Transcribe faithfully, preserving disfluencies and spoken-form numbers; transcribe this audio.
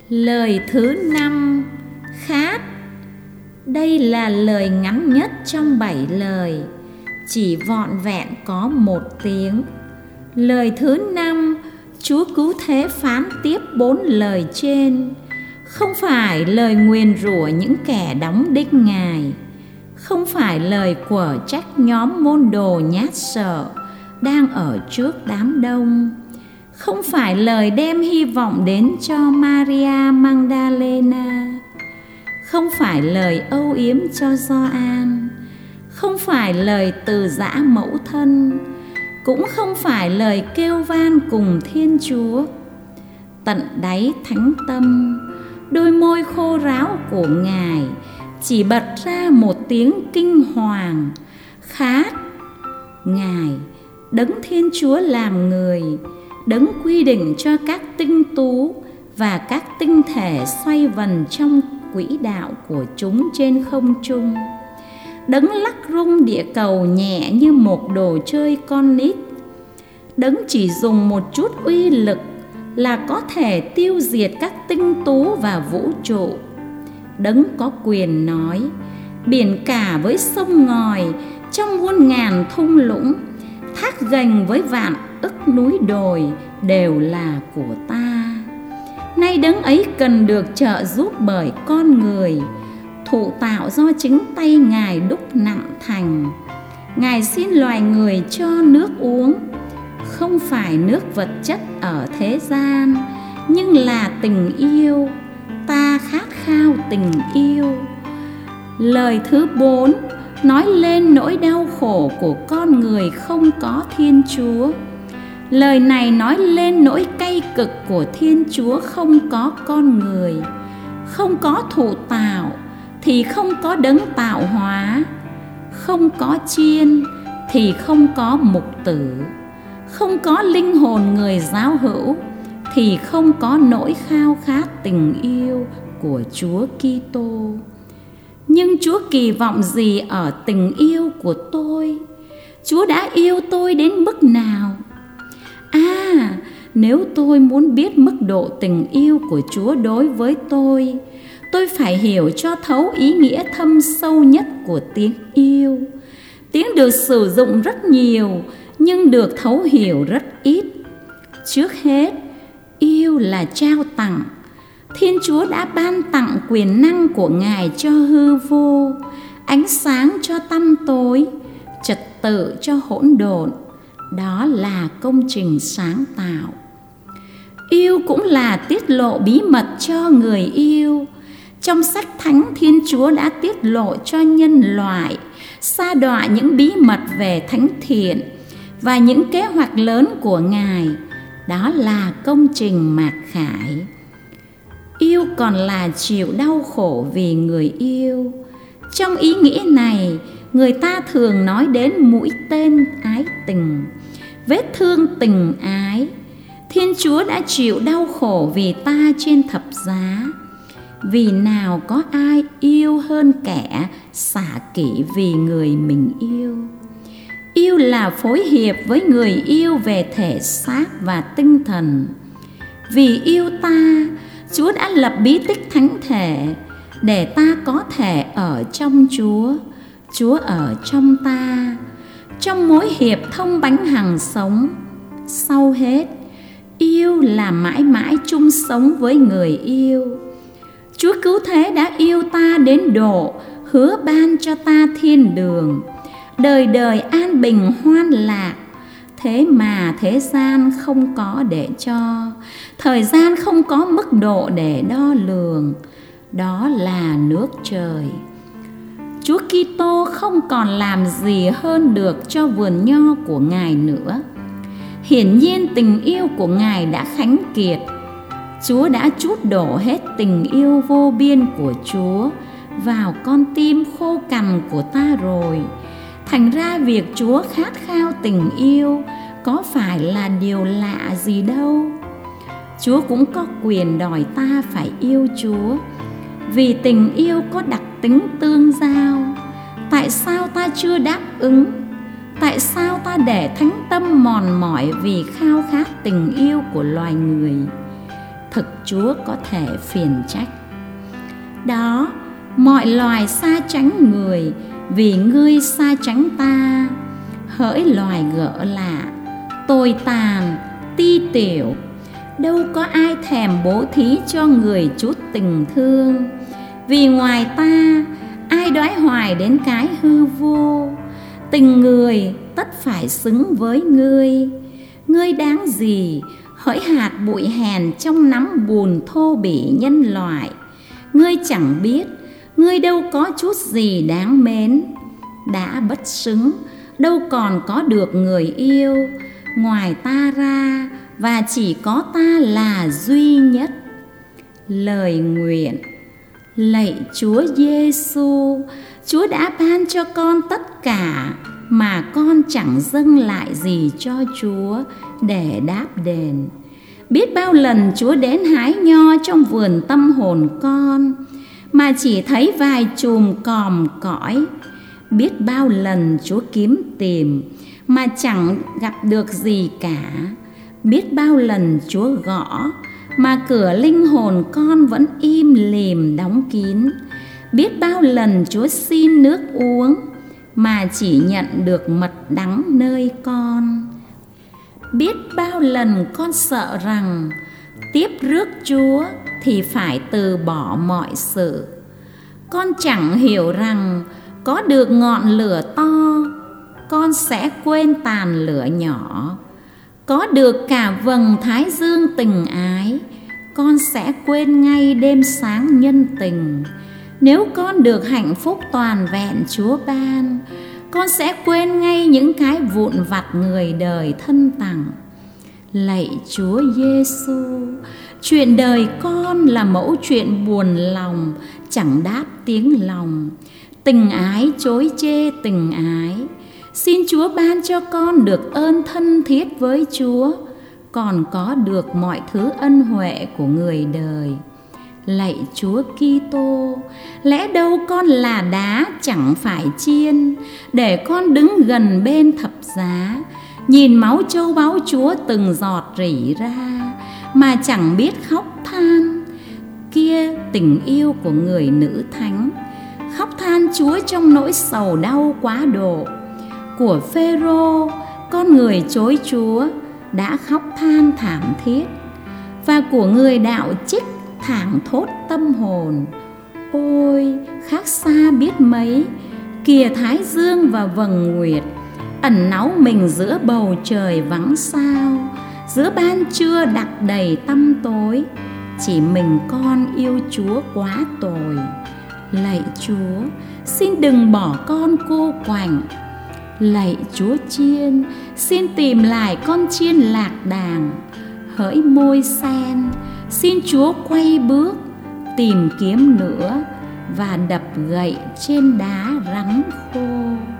Lời thứ năm, khát. Đây là lời ngắn nhất trong bảy lời, chỉ vọn vẹn có một tiếng. Lời thứ năm, Chúa Cứu Thế phán tiếp bốn lời trên. Không phải lời nguyền rủa những kẻ đóng đinh Ngài, không phải lời quở trách nhóm môn đồ nhát sợ đang ở trước đám đông, không phải lời đem hy vọng đến cho Maria Magdalena, không phải lời âu yếm cho Gioan, không phải lời từ giã mẫu thân, cũng không phải lời kêu van cùng Thiên Chúa. Tận đáy thánh tâm, đôi môi khô ráo của Ngài chỉ bật ra một tiếng kinh hoàng: khát. Ngài, Đấng Thiên Chúa làm người, Đấng quy định cho các tinh tú và các tinh thể xoay vần trong quỹ đạo của chúng trên không trung, Đấng lắc rung địa cầu nhẹ như một đồ chơi con nít, Đấng chỉ dùng một chút uy lực là có thể tiêu diệt các tinh tú và vũ trụ. Đấng có quyền nói: biển cả với sông ngòi trong muôn ngàn thung lũng, thác gành với vạn ức núi đồi đều là của ta. Nay Đấng ấy cần được trợ giúp bởi con người, thụ tạo do chính tay Ngài đúc nặng thành. Ngài xin loài người cho nước uống, không phải nước vật chất ở thế gian, nhưng là tình yêu. Ta khát khao tình yêu. Lời thứ bốn nói lên nỗi đau khổ của con người không có Thiên Chúa. Lời này nói lên nỗi cay cực của Thiên Chúa không có con người. Không có thụ tạo thì không có đấng tạo hóa, không có chiên thì không có mục tử, không có linh hồn người giáo hữu thì không có nỗi khao khát tình yêu của Chúa Kitô. Nhưng Chúa kỳ vọng gì ở tình yêu của tôi? Chúa đã yêu tôi đến mức nào? À, nếu tôi muốn biết mức độ tình yêu của Chúa đối với tôi, tôi phải hiểu cho thấu ý nghĩa thâm sâu nhất của tiếng yêu. Tiếng được sử dụng rất nhiều, nhưng được thấu hiểu rất ít. Trước hết, yêu là trao tặng. Thiên Chúa đã ban tặng quyền năng của Ngài cho hư vô, ánh sáng cho tăm tối, trật tự cho hỗn độn. Đó là công trình sáng tạo. Yêu cũng là tiết lộ bí mật cho người yêu. Trong sách Thánh, Thiên Chúa đã tiết lộ cho nhân loại sa đọa những bí mật về thánh thiện và những kế hoạch lớn của Ngài. Đó là công trình mặc khải. Yêu còn là chịu đau khổ vì người yêu. Trong ý nghĩa này, người ta thường nói đến mũi tên ái tình, vết thương tình ái. Thiên Chúa đã chịu đau khổ vì ta trên thập giá. Vì nào có ai yêu hơn kẻ xả kỷ vì người mình yêu. Yêu là phối hiệp với người yêu về thể xác và tinh thần. Vì yêu ta, Chúa đã lập bí tích thánh thể để ta có thể ở trong Chúa, Chúa ở trong ta, trong mối hiệp thông bánh hằng sống. Sau hết, yêu là mãi mãi chung sống với người yêu. Chúa Cứu Thế đã yêu ta đến độ hứa ban cho ta thiên đường, đời đời an bình hoan lạc. Thế mà thế gian không có để cho, thời gian không có mức độ để đo lường. Đó là nước trời. Chúa Kitô không còn làm gì hơn được cho vườn nho của Ngài nữa. Hiển nhiên tình yêu của Ngài đã khánh kiệt. Chúa đã trút đổ hết tình yêu vô biên của Chúa vào con tim khô cằn của ta rồi. Thành ra việc Chúa khát khao tình yêu có phải là điều lạ gì đâu. Chúa cũng có quyền đòi ta phải yêu Chúa, vì tình yêu có đặc tính tương giao. Tại sao ta chưa đáp ứng? Tại sao ta để thánh tâm mòn mỏi vì khao khát tình yêu của loài người? thực Chúa có thể phiền trách. Đó, mọi loài xa tránh người, vì ngươi xa tránh ta. Hỡi loài gỡ lạ, tồi tàn, ti tiểu, đâu có ai thèm bố thí cho người chút tình thương. Vì ngoài ta, ai đói hoài đến cái hư vô. Tình người tất phải xứng với ngươi. Ngươi đáng gì, hỡi hạt bụi hèn trong nắm bùn thô bỉ nhân loại. Ngươi chẳng biết, ngươi đâu có chút gì đáng mến. Đã bất xứng, đâu còn có được người yêu. Ngoài ta ra, và chỉ có ta là duy nhất. Lời nguyện. Lạy Chúa Giêsu, Chúa đã ban cho con tất cả, mà con chẳng dâng lại gì cho Chúa để đáp đền. Biết bao lần Chúa đến hái nho trong vườn tâm hồn con, mà chỉ thấy vài chùm còm cõi. Biết bao lần Chúa kiếm tìm, mà chẳng gặp được gì cả. Biết bao lần Chúa gõ, mà cửa linh hồn con vẫn im lìm đóng kín. Biết bao lần Chúa xin nước uống, mà chỉ nhận được mật đắng nơi con. Biết bao lần con sợ rằng tiếp rước Chúa thì phải từ bỏ mọi sự. Con chẳng hiểu rằng có được ngọn lửa to, con sẽ quên tàn lửa nhỏ. Có được cả vầng thái dương tình ái, con sẽ quên ngay đêm sáng nhân tình. Nếu con được hạnh phúc toàn vẹn Chúa ban, con sẽ quên ngay những cái vụn vặt người đời thân tặng. Lạy Chúa Giêsu, chuyện đời con là mẫu chuyện buồn lòng, chẳng đáp tiếng lòng. Tình ái chối chê tình ái. Xin Chúa ban cho con được ơn thân thiết với Chúa, còn có được mọi thứ ân huệ của người đời. Lạy Chúa Kitô, lẽ đâu con là đá chẳng phải chiên, để con đứng gần bên thập giá, nhìn máu châu báu Chúa từng giọt rỉ ra, mà chẳng biết khóc than. Kia tình yêu của người nữ thánh, khóc than Chúa trong nỗi sầu đau quá độ. Của Phêrô, con người chối Chúa, đã khóc than thảm thiết. Và của người đạo trích thảng thốt tâm hồn. Ôi, khác xa biết mấy, kìa thái dương và vầng nguyệt, ẩn náu mình giữa bầu trời vắng sao, giữa ban trưa đặc đầy tăm tối. Chỉ mình con yêu Chúa quá tồi. Lạy Chúa, xin đừng bỏ con cô quạnh. Lạy Chúa Chiên, xin tìm lại con chiên lạc đàn. Hỡi môi sen, xin Chúa quay bước, tìm kiếm nữa, và đập gậy trên đá rắn khô.